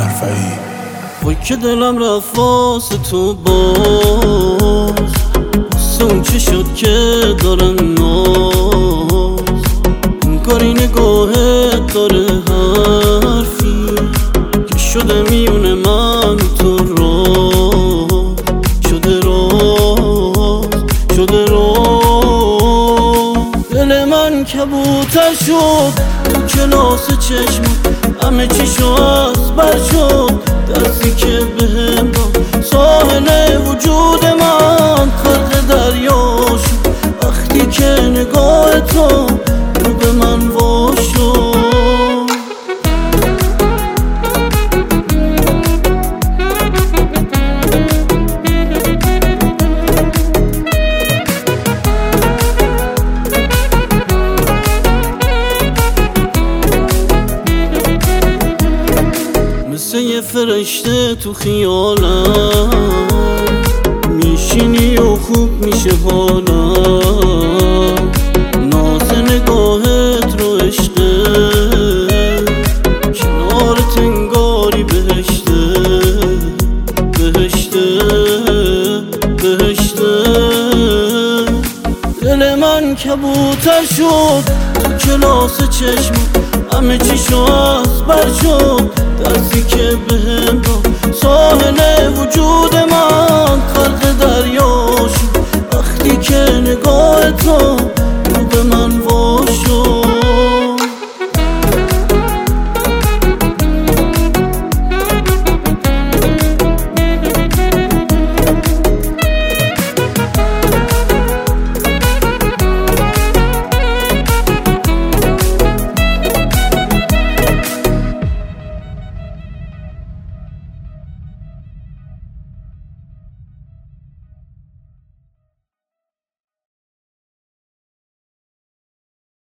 حرفایی وای که دلم رفت واسه تو باز، واسه اون چه شد که دارم ناز. انگاری نگاهت داره حرفی که شده میونه من و تو راز. شده راز. دل من کبوتر شد تو کلاس چشمم، همه چیشو از بر شد درسی که بهم داد. ساحل وجود من غرق دریا شد وقتی که نگاه تو رو به من وا شد. مثل یه فرشته تو خیالم میشینی و خوب میشه حالم. ناز نگاهت رو عشقه کنارت انگاری بهشته. دل من کبوتر شد تو کلاس چشمم، همه چیشو از بر شد درسی که بهم داد.